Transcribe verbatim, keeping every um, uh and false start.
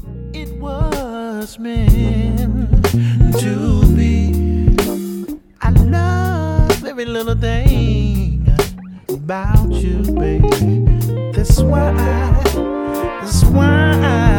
It was meant to be. I love every little thing about you, baby. That's why, that's why I